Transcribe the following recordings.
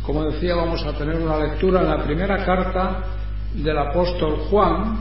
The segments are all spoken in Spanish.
Como decía, vamos a tener una lectura en la primera carta del apóstol Juan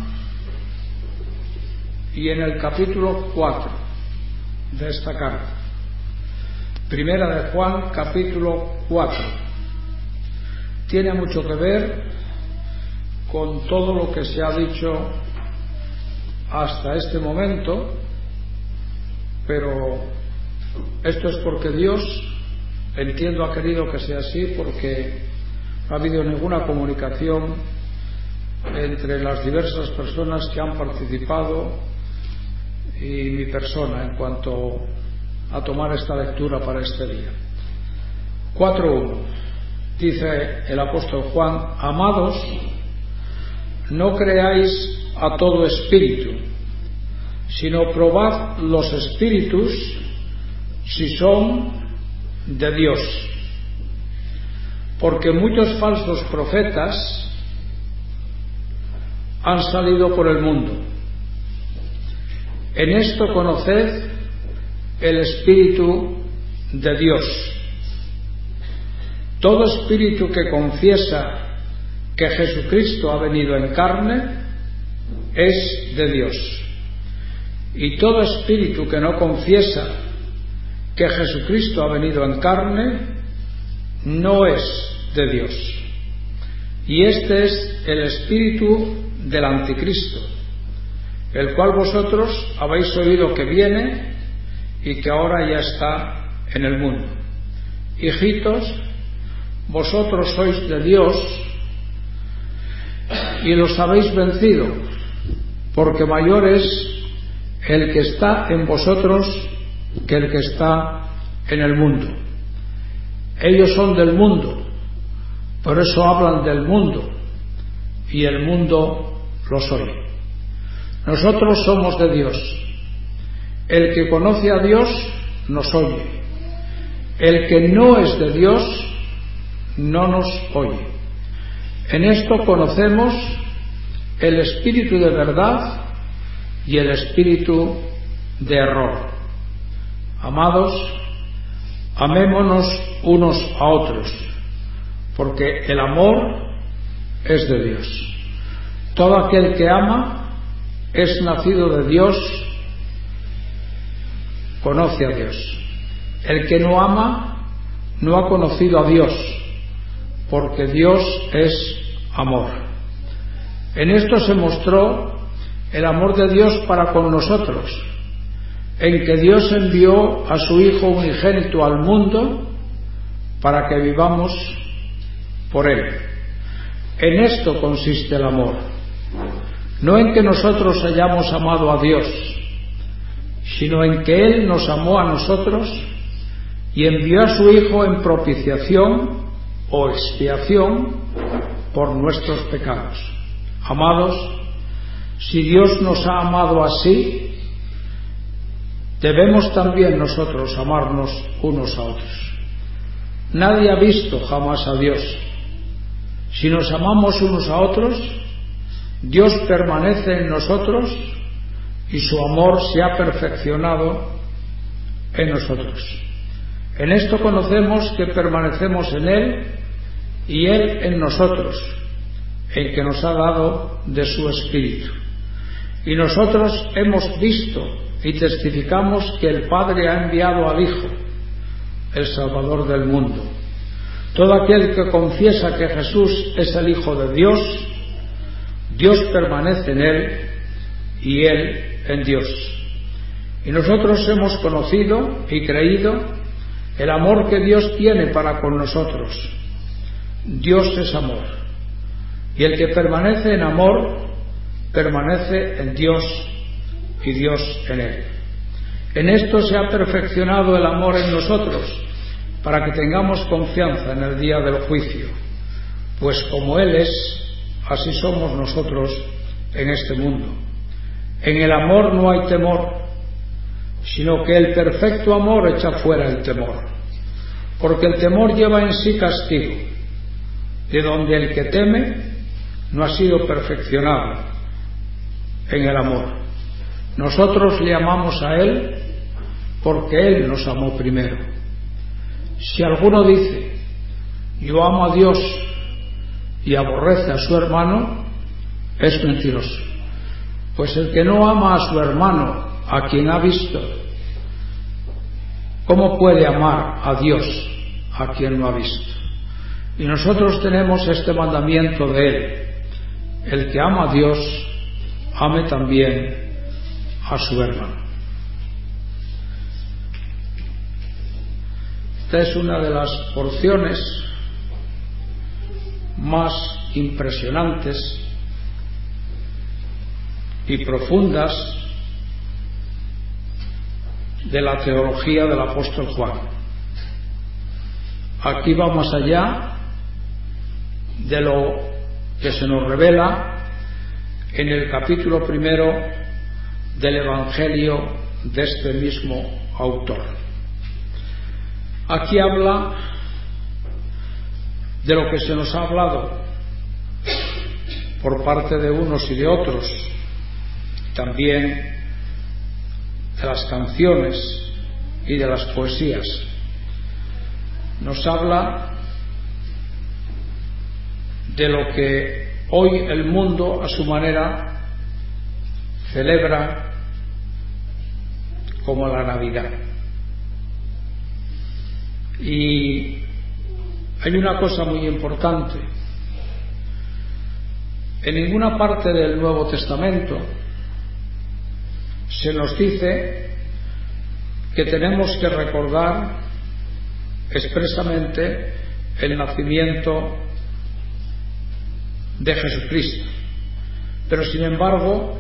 y en el capítulo 4 de esta carta. Primera de Juan, capítulo 4. Tiene mucho que ver con todo lo que se ha dicho hasta este momento, pero esto es porque Dios, entiendo, ha querido que sea así, porque no ha habido ninguna comunicación entre las diversas personas que han participado y mi persona en cuanto a tomar esta lectura para este día. 4.1. Dice el apóstol Juan: amados, no creáis a todo espíritu, sino probad los espíritus si son de Dios, porque muchos falsos profetas han salido por el mundo. En esto conoced el Espíritu de Dios. Todo espíritu que confiesa que Jesucristo ha venido en carne es de Dios. Y todo espíritu que no confiesa que Jesucristo ha venido en carne no es de Dios. Y este es el espíritu del anticristo, el cual vosotros habéis oído que viene y que ahora ya está en el mundo. Hijitos, vosotros sois de Dios y los habéis vencido, porque mayor es el que está en vosotros que el que está en el mundo. Ellos son del mundo, por eso hablan del mundo, y el mundo los oye. Nosotros somos de Dios. El que conoce a Dios nos oye. El que no es de Dios no nos oye. En esto conocemos el espíritu de verdad y el espíritu de error. Amados, amémonos unos a otros, porque el amor es de Dios. Todo aquel que ama es nacido de Dios, conoce a Dios. El que no ama no ha conocido a Dios, porque Dios es amor. En esto se mostró el amor de Dios para con nosotros, en que Dios envió a su Hijo unigénito al mundo para que vivamos por Él. En esto consiste el amor, no en que nosotros hayamos amado a Dios, sino en que Él nos amó a nosotros y envió a su Hijo en propiciación o expiación por nuestros pecados. Amados, si Dios nos ha amado así, debemos también nosotros amarnos unos a otros. Nadie ha visto jamás a Dios. Si nos amamos unos a otros, Dios permanece en nosotros y su amor se ha perfeccionado en nosotros. En esto conocemos que permanecemos en Él y Él en nosotros, en que nos ha dado de su Espíritu. Y nosotros hemos visto y testificamos que el Padre ha enviado al Hijo, el Salvador del mundo. Todo aquel que confiesa que Jesús es el Hijo de Dios, Dios permanece en Él y Él en Dios. Y nosotros hemos conocido y creído el amor que Dios tiene para con nosotros. Dios es amor, y el que permanece en amor permanece en Dios y Dios en él. En esto se ha perfeccionado el amor en nosotros, para que tengamos confianza en el día del juicio, pues como Él es, así somos nosotros en este mundo. En el amor no hay temor, sino que el perfecto amor echa fuera el temor, porque el temor lleva en sí castigo, de donde el que teme no ha sido perfeccionado en el amor. Nosotros le amamos a Él porque Él nos amó primero. Si alguno dice: yo amo a Dios y aborrece a su hermano, es mentiroso. Pues el que no ama a su hermano, a quien ha visto, ¿cómo puede amar a Dios a quien no ha visto? Y nosotros tenemos este mandamiento de Él: el que ama a Dios, ame también a su hermano. Esta es una de las porciones más impresionantes y profundas de la teología del apóstol Juan. Aquí va más allá de lo que se nos revela en el capítulo 1 del Evangelio de este mismo autor. Aquí habla de lo que se nos ha hablado por parte de unos y de otros, también de las canciones y de las poesías. Nos habla de lo que hoy el mundo a su manera celebra como la Navidad. Y hay una cosa muy importante: en ninguna parte del Nuevo Testamento se nos dice que tenemos que recordar expresamente el nacimiento de Jesucristo, pero sin embargo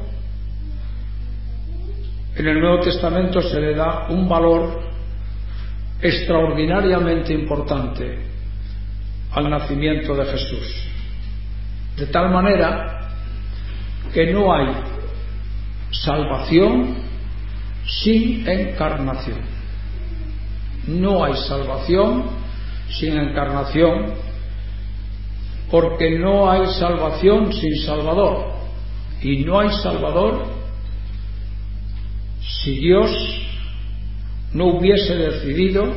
en el Nuevo Testamento se le da un valor extraordinariamente importante al nacimiento de Jesús, de tal manera que no hay salvación sin encarnación. No hay salvación sin encarnación, porque no hay salvación sin Salvador, y no hay Salvador si Dios no hubiese decidido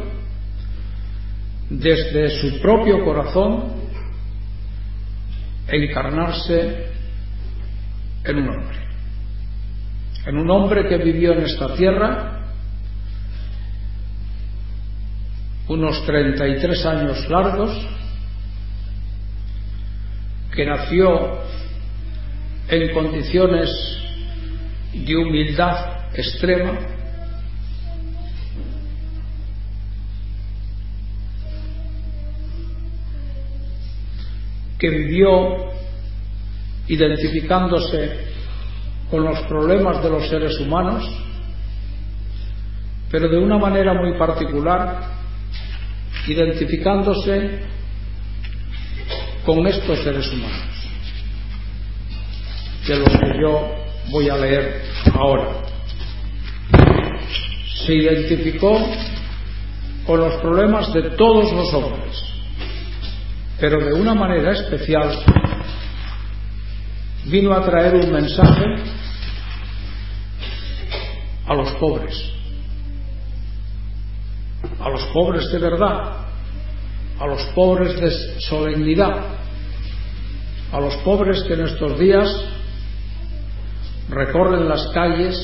desde su propio corazón encarnarse en un hombre que vivió en esta tierra unos 33 años largos, que nació en condiciones de humildad extrema, que vivió identificándose con los problemas de los seres humanos, pero de una manera muy particular, identificándose con estos seres humanos, de los que yo voy a leer ahora. Se identificó con los problemas de todos los hombres, pero de una manera especial vino a traer un mensaje a los pobres de verdad, a los pobres de solemnidad, a los pobres que en estos días recorren las calles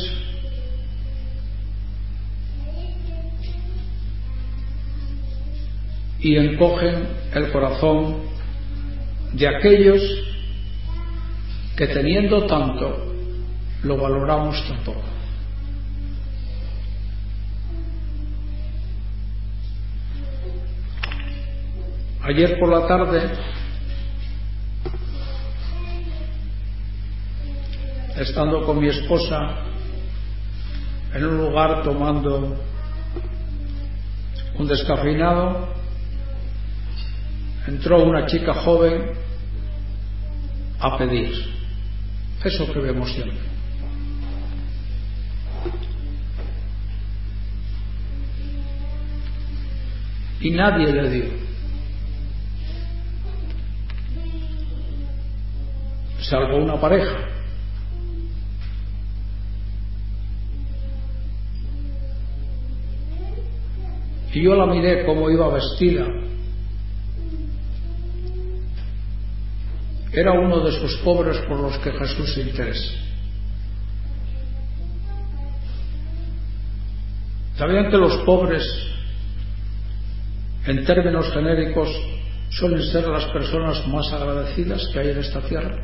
y encogen el corazón de aquellos que, teniendo tanto, lo valoramos tan poco. Ayer por la tarde, estando con mi esposa en un lugar tomando un descafeinado, entró una chica joven a pedir eso que vemos siempre. Y nadie le dio, salvo una pareja. Y yo la miré cómo iba vestida, era uno de esos pobres por los que Jesús se interesa. ¿Sabían que los pobres, en términos genéricos, suelen ser las personas más agradecidas que hay en esta tierra?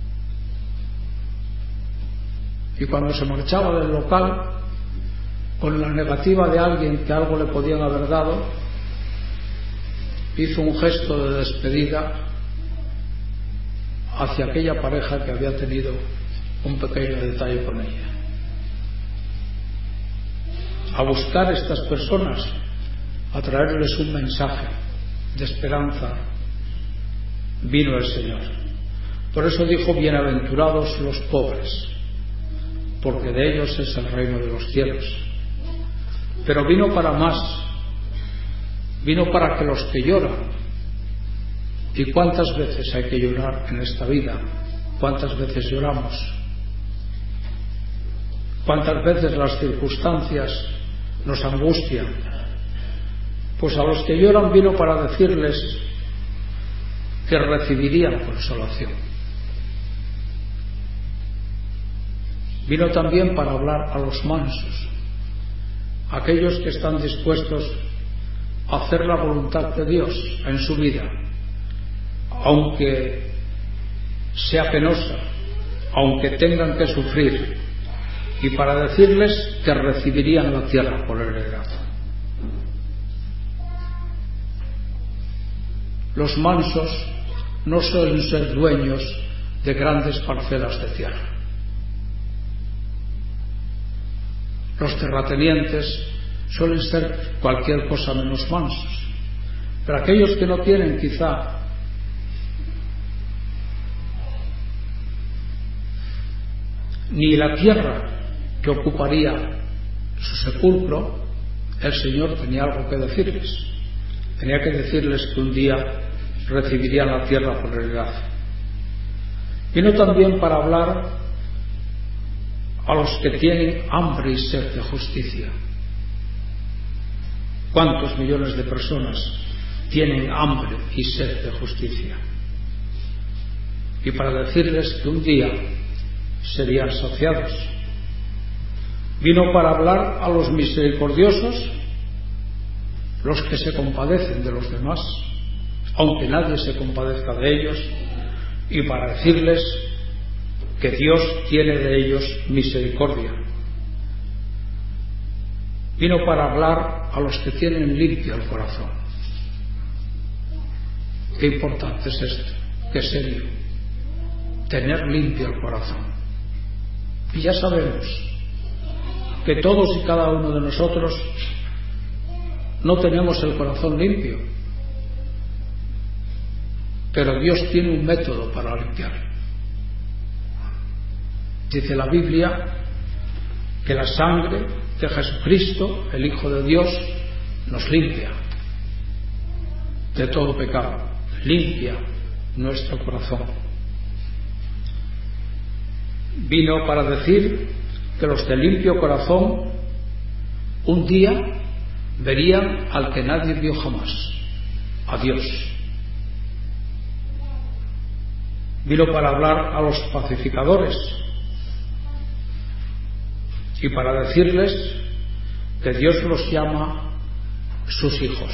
Y cuando se marchaba del local, con la negativa de alguien que algo le podían haber dado, hizo un gesto de despedida hacia aquella pareja que había tenido un pequeño detalle con ella. A buscar estas personas, a traerles un mensaje de esperanza, vino el Señor. Por eso dijo: bienaventurados los pobres, porque de ellos es el reino de los cielos. Pero vino para más, vino para que los que lloran. ¿Y cuántas veces hay que llorar en esta vida? ¿Cuántas veces lloramos? ¿Cuántas veces las circunstancias nos angustian? Pues a los que lloran vino para decirles que recibirían consolación. Vino también para hablar a los mansos, aquellos que están dispuestos a hacer la voluntad de Dios en su vida, aunque sea penosa, aunque tengan que sufrir, y para decirles que recibirían la tierra por el heredad. Los mansos no suelen ser dueños de grandes parcelas de tierra. Los terratenientes suelen ser cualquier cosa menos mansos, pero aquellos que no tienen quizá ni la tierra que ocuparía su sepulcro, el Señor tenía algo que decirles. Tenía que decirles que un día recibirían la tierra por heredad. Vino también para hablar a los que tienen hambre y sed de justicia. ¿Cuántos millones de personas tienen hambre y sed de justicia? Y para decirles que un día serían saciados. Vino para hablar a los misericordiosos, los que se compadecen de los demás, aunque nadie se compadezca de ellos, y para decirles que Dios tiene de ellos misericordia. Vino para hablar a los que tienen limpio el corazón. Qué importante es esto, qué serio, tener limpio el corazón. Y ya sabemos que todos y cada uno de nosotros no tenemos el corazón limpio, pero Dios tiene un método para limpiarlo. Dice la Biblia que la sangre de Jesucristo, el Hijo de Dios, nos limpia de todo pecado, limpia nuestro corazón. Vino para decir que los de limpio corazón un día verían al que nadie vio jamás, a Dios. Vino para hablar a los pacificadores y para decirles que Dios los llama sus hijos.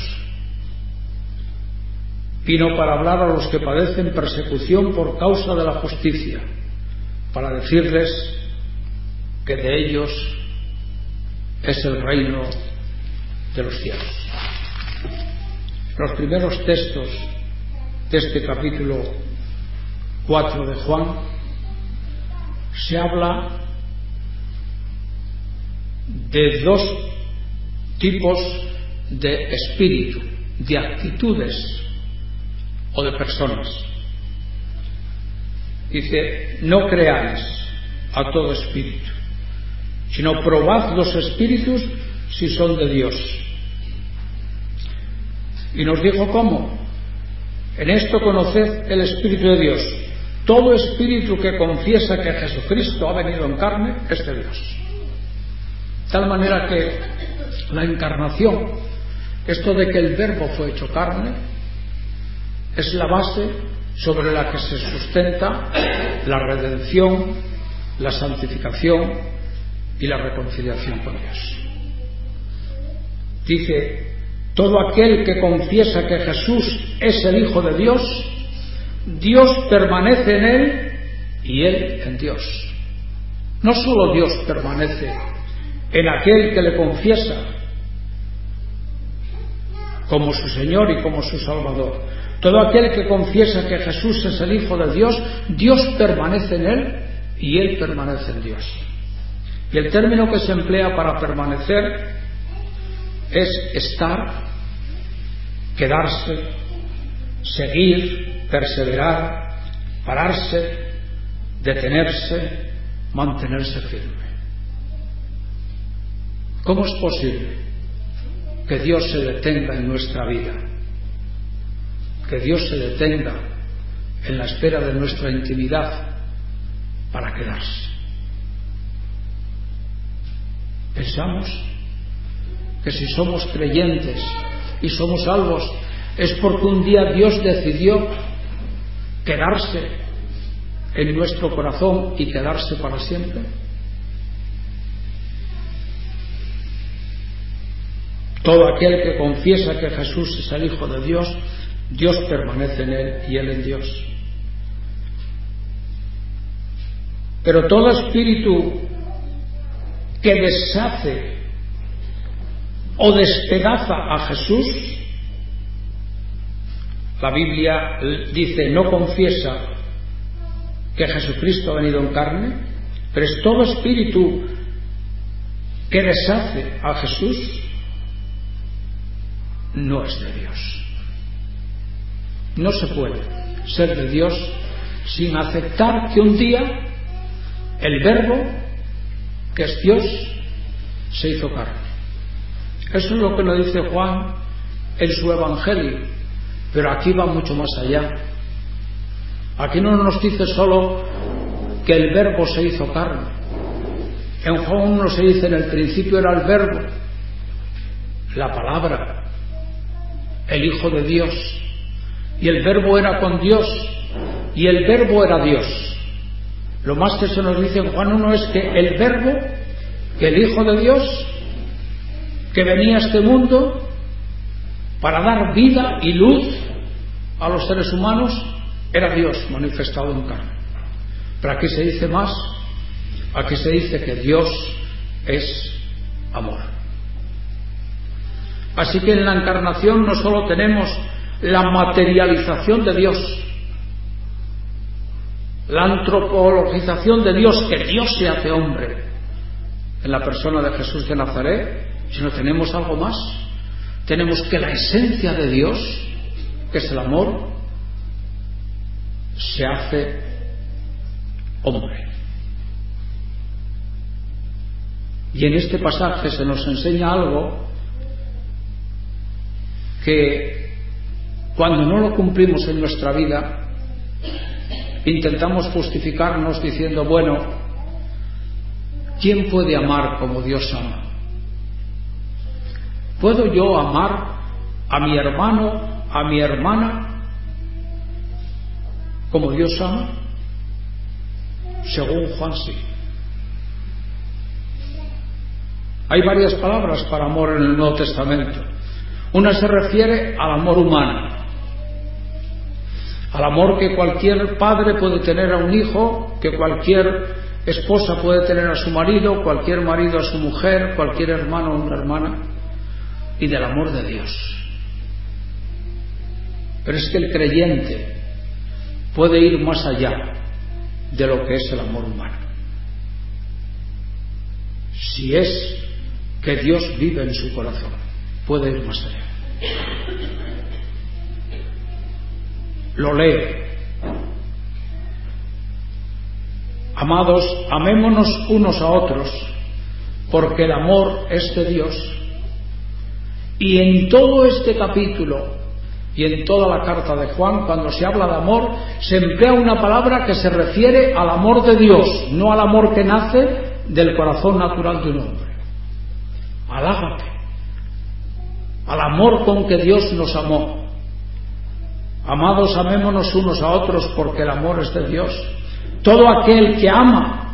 Vino para hablar a los que padecen persecución por causa de la justicia, para decirles que de ellos es el reino de los cielos. Los primeros textos de este capítulo 4 de Juan se habla de dos tipos de espíritu, de actitudes o de personas. Dice: no creáis a todo espíritu, sino probad los espíritus si son de Dios. Y nos dijo cómo: en esto conoced el Espíritu de Dios. Todo espíritu que confiesa que Jesucristo ha venido en carne es de Dios. De tal manera que la encarnación, esto de que el Verbo fue hecho carne, es la base sobre la que se sustenta la redención, la santificación y la reconciliación con Dios. Dice: todo aquel que confiesa que Jesús es el Hijo de Dios, Dios permanece en él y él en Dios. No solo Dios permanece en aquel que le confiesa como su Señor y como su Salvador. Todo aquel que confiesa que Jesús es el Hijo de Dios, Dios permanece en él y él permanece en Dios. Y el término que se emplea para permanecer es estar, quedarse, seguir, perseverar, pararse, detenerse, mantenerse firme. ¿Cómo es posible que Dios se detenga en nuestra vida? Que Dios se detenga en la espera de nuestra intimidad para quedarse. Pensamos que si somos creyentes y somos salvos es porque un día Dios decidió quedarse en nuestro corazón y quedarse para siempre. Todo aquel que confiesa que Jesús es el Hijo de Dios, Dios permanece en él y él en Dios. Pero todo espíritu que deshace o despedaza a Jesús, la Biblia dice no confiesa que Jesucristo ha venido en carne, pero es todo espíritu que deshace a Jesús, no es de Dios. No se puede ser de Dios sin aceptar que un día el Verbo, que es Dios, se hizo carne. Eso es lo que nos dice Juan en su Evangelio, pero aquí va mucho más allá. Aquí no nos dice solo que el Verbo se hizo carne. En Juan 1 se dice: en el principio era el Verbo, la palabra, el Hijo de Dios, y el Verbo era con Dios, y el Verbo era Dios. Lo más que se nos dice en Juan 1 es que el Verbo, que el Hijo de Dios, que venía a este mundo para dar vida y luz a los seres humanos, era Dios manifestado en carne. Pero aquí se dice más, aquí se dice que Dios es amor. Así que en la encarnación no solo tenemos la materialización de Dios, la antropologización de Dios, que Dios se hace hombre en la persona de Jesús de Nazaret, sino tenemos algo más. Tenemos que la esencia de Dios, que es el amor, se hace hombre. Y en este pasaje se nos enseña algo que cuando no lo cumplimos en nuestra vida intentamos justificarnos diciendo: bueno, ¿quién puede amar como Dios ama? ¿Puedo yo amar a mi hermano, a mi hermana como Dios ama? Según Juan, sí. Hay varias palabras para amor en el Nuevo Testamento. Una se refiere al amor humano, al amor que cualquier padre puede tener a un hijo, que cualquier esposa puede tener a su marido, cualquier marido a su mujer, cualquier hermano a una hermana, y del amor de Dios. Pero es que el creyente puede ir más allá de lo que es el amor humano. Si es que Dios vive en su corazón, puede ir más allá. Lo leo: amados, amémonos unos a otros, porque el amor es de Dios. Y en todo este capítulo y en toda la carta de Juan, cuando se habla de amor, se emplea una palabra que se refiere al amor de Dios, no al amor que nace del corazón natural de un hombre, al ágape, al amor con que Dios nos amó, Amados, amémonos unos a otros porque el amor es de Dios. Todo aquel que ama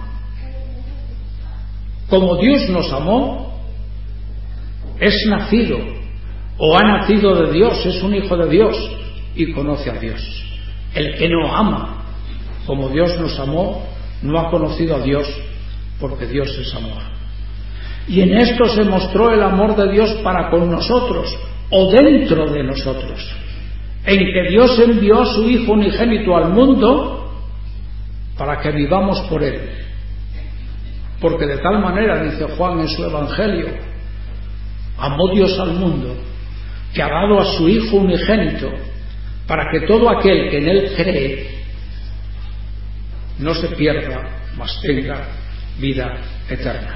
como Dios nos amó es nacido o ha nacido de Dios, es un hijo de Dios y conoce a Dios. El que no ama como Dios nos amó no ha conocido a Dios, porque Dios es amor. Y en esto se mostró el amor de Dios para con nosotros, o dentro de nosotros, en que Dios envió a su Hijo unigénito al mundo para que vivamos por Él. Porque de tal manera, dice Juan en su Evangelio, amó Dios al mundo, que ha dado a su Hijo unigénito, para que todo aquel que en Él cree no se pierda, mas tenga vida eterna.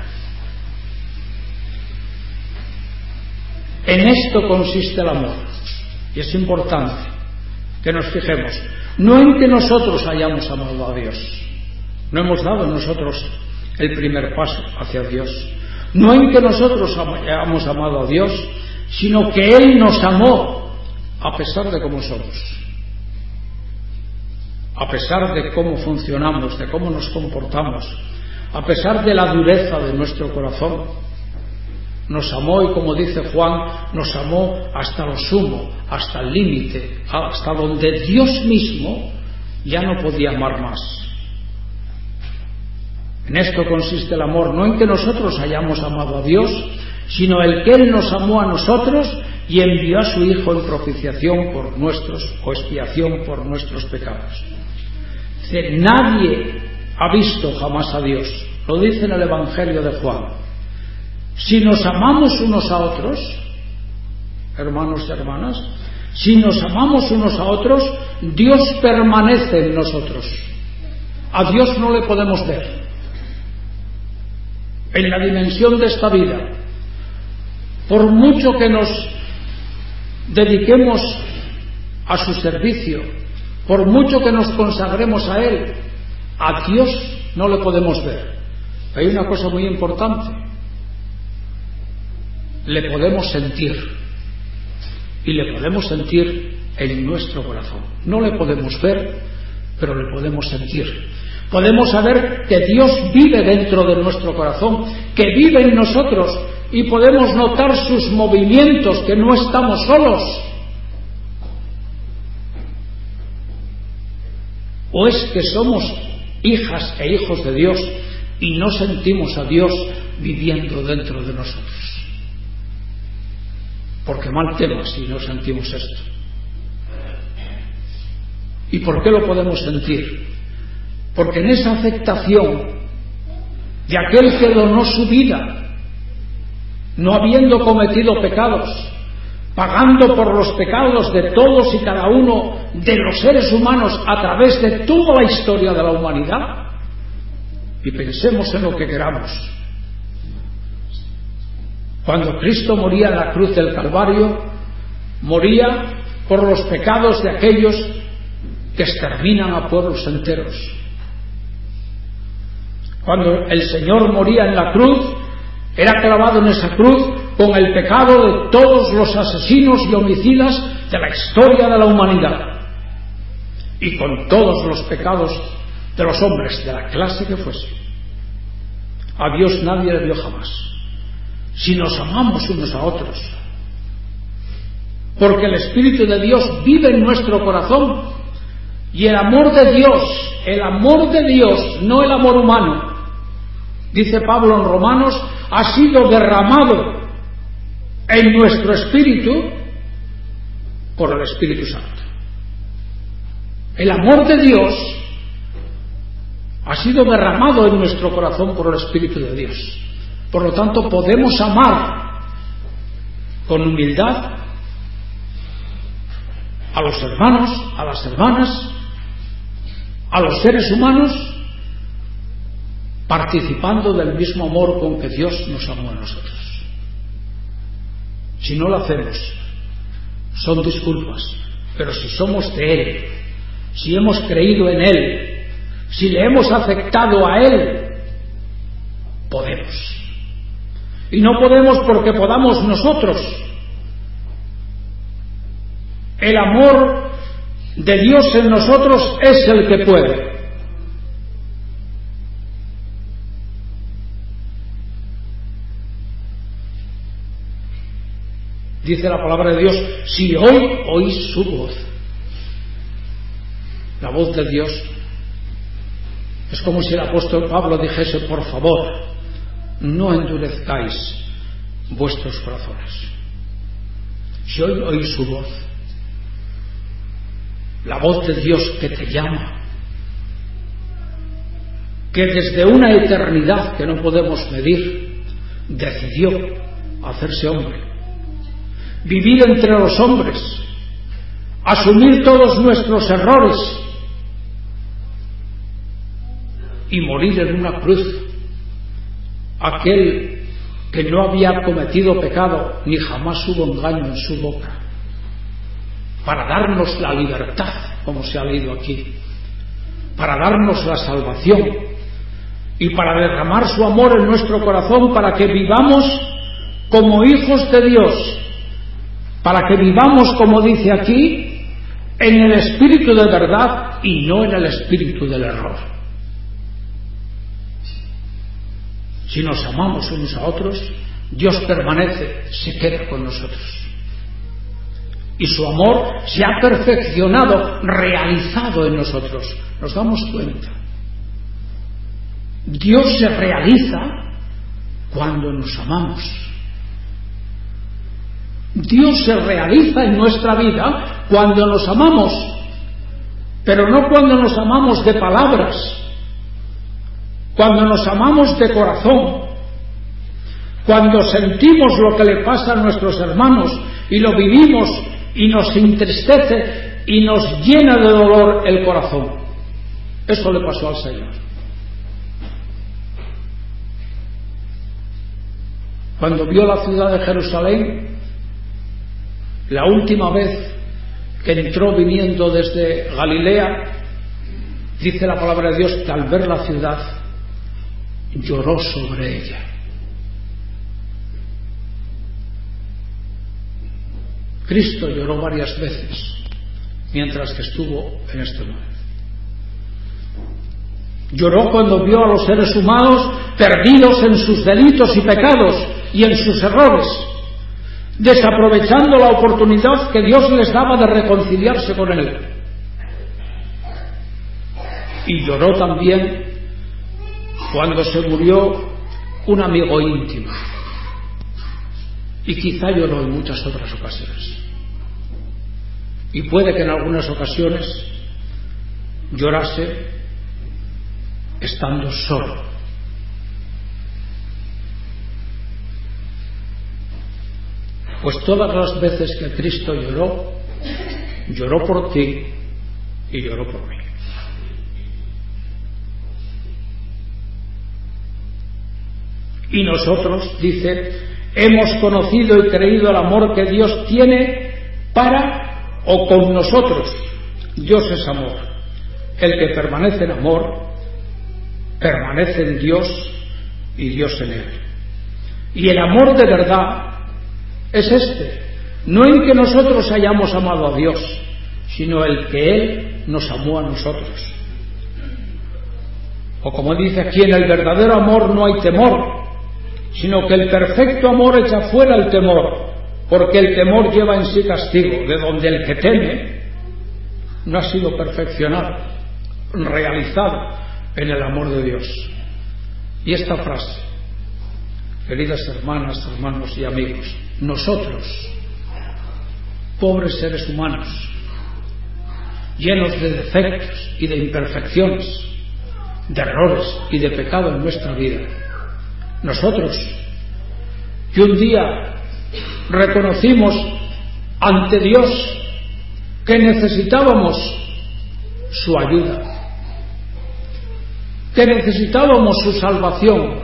En esto consiste el amor, y es importante que nos fijemos, no en que nosotros hayamos amado a Dios, no hemos dado nosotros el primer paso hacia Dios, no en que nosotros hayamos amado a Dios, sino que Él nos amó a pesar de cómo somos, a pesar de cómo funcionamos, de cómo nos comportamos, a pesar de la dureza de nuestro corazón. Nos amó, y como dice Juan, nos amó hasta lo sumo, hasta el límite, hasta donde Dios mismo ya no podía amar más. En esto consiste el amor, no en que nosotros hayamos amado a Dios, sino el que Él nos amó a nosotros y envió a su Hijo en propiciación por nuestros, o expiación por nuestros pecados. Dice, nadie ha visto jamás a Dios, lo dice en el Evangelio de Juan. Si nos amamos unos a otros, hermanos y hermanas, si nos amamos unos a otros, Dios permanece en nosotros. A Dios no le podemos ver en la dimensión de esta vida. Por mucho que nos dediquemos a su servicio, por mucho que nos consagremos a Él, a Dios no le podemos ver. Hay una cosa muy importante: le podemos sentir, y le podemos sentir en nuestro corazón. No le podemos ver, pero le podemos sentir. Podemos saber que Dios vive dentro de nuestro corazón, que vive en nosotros, y podemos notar sus movimientos, que no estamos solos. ¿O es que somos hijas e hijos de Dios y no sentimos a Dios viviendo dentro de nosotros? Porque mal tema si no sentimos esto. ¿Y por qué lo podemos sentir? Porque en esa aceptación de aquel que donó su vida, no habiendo cometido pecados, pagando por los pecados de todos y cada uno de los seres humanos a través de toda la historia de la humanidad, y pensemos en lo que queramos. Cuando Cristo moría en la cruz del Calvario, moría por los pecados de aquellos que exterminan a pueblos enteros. Cuando el Señor moría en la cruz, era clavado en esa cruz con el pecado de todos los asesinos y homicidas de la historia de la humanidad, y con todos los pecados de los hombres, de la clase que fuese. A Dios nadie le vio jamás. Si nos amamos unos a otros, porque el Espíritu de Dios vive en nuestro corazón, y el amor de Dios, no el amor humano, dice Pablo en Romanos, ha sido derramado en nuestro espíritu por el Espíritu Santo. El amor de Dios ha sido derramado en nuestro corazón por el Espíritu de Dios. Por lo tanto, podemos amar con humildad a los hermanos, a las hermanas, a los seres humanos, participando del mismo amor con que Dios nos amó a nosotros. Si no lo hacemos, son disculpas, pero si somos de Él, si hemos creído en Él, si le hemos aceptado a Él, podemos. Y no podemos porque podamos nosotros. El amor de Dios en nosotros es el que puede. Dice la palabra de Dios: si hoy oís su voz. La voz de Dios es como si el apóstol Pablo dijese: por favor, no endurezcáis vuestros corazones. Si hoy oís su voz, la voz de Dios que te llama, que desde una eternidad que no podemos medir decidió hacerse hombre, vivir entre los hombres, asumir todos nuestros errores y morir en una cruz, aquel que no había cometido pecado ni jamás hubo engaño en su boca, para darnos la libertad, como se ha leído aquí, para darnos la salvación y para derramar su amor en nuestro corazón, para que vivamos como hijos de Dios, para que vivamos, como dice aquí, en el espíritu de verdad y no en el espíritu del error. Si nos amamos unos a otros, Dios permanece, se queda con nosotros. Y su amor se ha perfeccionado, realizado en nosotros. ¿Nos damos cuenta? Dios se realiza cuando nos amamos. Dios se realiza en nuestra vida cuando nos amamos, pero no cuando nos amamos de palabras, cuando nos amamos de corazón, cuando sentimos lo que le pasa a nuestros hermanos y lo vivimos y nos entristece y nos llena de dolor el corazón. Eso le pasó al Señor. Cuando vio la ciudad de Jerusalén, la última vez que entró viniendo desde Galilea, dice la palabra de Dios que al ver la ciudad lloró sobre ella. Cristo lloró varias veces mientras que estuvo en este mundo. Lloró cuando vio a los seres humanos perdidos en sus delitos y pecados y en sus errores, desaprovechando la oportunidad que Dios les daba de reconciliarse con Él. Y lloró también cuando se murió un amigo íntimo. Y quizá lloró en muchas otras ocasiones. Y puede que en algunas ocasiones llorase estando solo. Pues todas las veces que Cristo lloró, lloró por ti y lloró por mí. Y nosotros, dice, hemos conocido y creído el amor que Dios tiene para o con nosotros. Dios es amor. El que permanece en amor, permanece en Dios y Dios en él. Y el amor de verdad es este, no en que nosotros hayamos amado a Dios, sino el que Él nos amó a nosotros. O como dice aquí, en el verdadero amor no hay temor, sino que el perfecto amor echa fuera el temor, porque el temor lleva en sí castigo, de donde el que teme no ha sido perfeccionado, realizado en el amor de Dios. Y esta frase, queridas hermanas, hermanos y amigos, nosotros, pobres seres humanos, llenos de defectos y de imperfecciones, de errores y de pecado en nuestra vida, nosotros, que un día reconocimos ante Dios que necesitábamos su ayuda, que necesitábamos su salvación,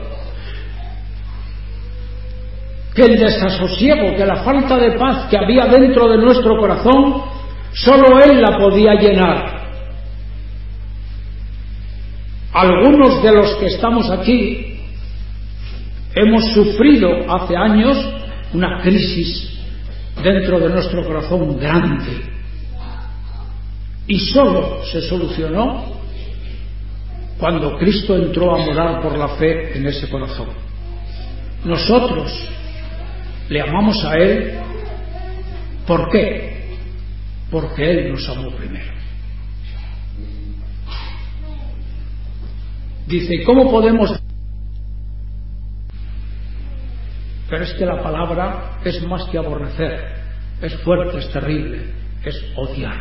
que el desasosiego, que la falta de paz que había dentro de nuestro corazón, solo Él la podía llenar. Algunos de los que estamos aquí hemos sufrido hace años una crisis dentro de nuestro corazón grande, y solo se solucionó cuando Cristo entró a morar por la fe en ese corazón. Nosotros le amamos a Él. ¿Por qué? Porque Él nos amó primero. Dice, ¿y cómo podemos? Pero es que la palabra es más que aborrecer, es fuerte, es terrible, es odiar.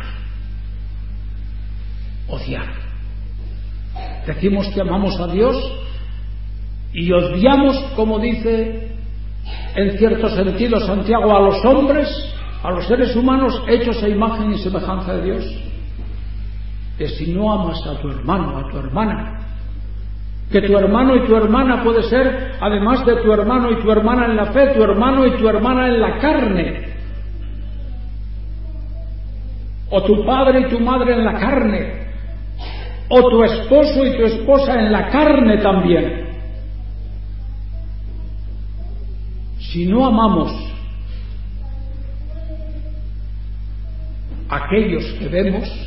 Odiar. Decimos que amamos a Dios y odiamos, como dice en cierto sentido Santiago, a los hombres, a los seres humanos hechos a imagen y semejanza de Dios. Que si no amas a tu hermano, a tu hermana, que tu hermano y tu hermana puede ser, además de tu hermano y tu hermana en la fe, tu hermano y tu hermana en la carne, o tu padre y tu madre en la carne, o tu esposo y tu esposa en la carne también. Si no amamos a aquellos que vemos,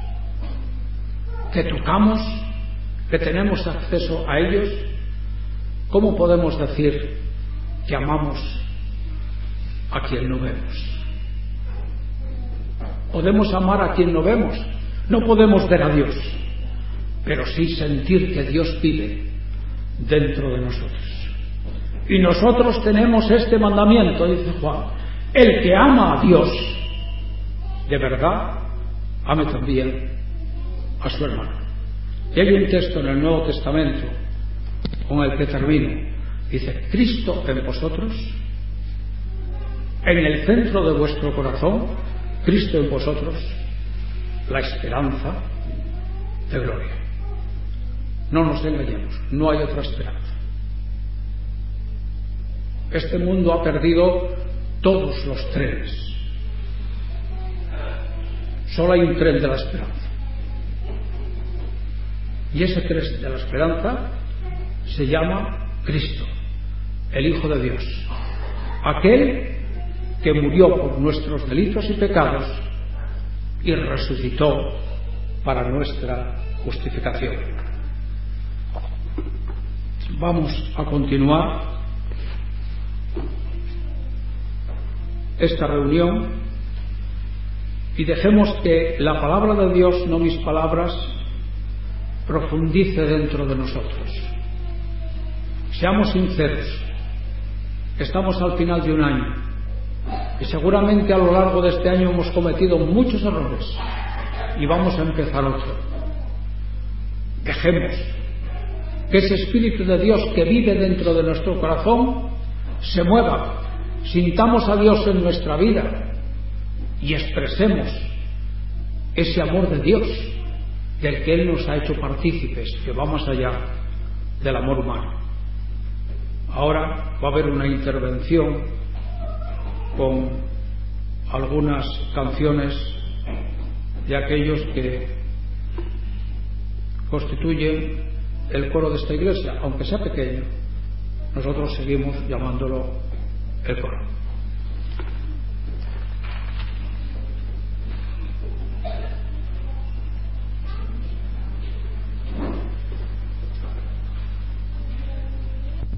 que tocamos, que tenemos acceso a ellos, ¿cómo podemos decir que amamos a quien no vemos? Podemos amar a quien no vemos, no podemos ver a Dios, pero sí sentir que Dios vive dentro de nosotros. Y nosotros tenemos este mandamiento, dice Juan: el que ama a Dios de verdad, ame también a su hermano. Y hay un texto en el Nuevo Testamento con el que termino. Dice: Cristo en vosotros, en el centro de vuestro corazón, Cristo en vosotros, la esperanza de gloria. No nos engañemos, no hay otra esperanza. Este mundo ha perdido todos los trenes. Solo hay un tren de la esperanza. Y ese tren de la esperanza se llama Cristo, el Hijo de Dios, aquel que murió por nuestros delitos y pecados y resucitó para nuestra justificación. Vamos a continuar esta reunión y dejemos que la palabra de Dios, no mis palabras, profundice dentro de nosotros. Seamos sinceros, estamos al final de un año y seguramente a lo largo de este año hemos cometido muchos errores y vamos a empezar otro. Dejemos que ese Espíritu de Dios que vive dentro de nuestro corazón se mueva, sintamos a Dios en nuestra vida y expresemos ese amor de Dios del que Él nos ha hecho partícipes, que va más allá del amor humano. Ahora va a haber una intervención con algunas canciones de aquellos que constituyen el coro de esta iglesia, aunque sea pequeño, nosotros seguimos llamándolo el coro.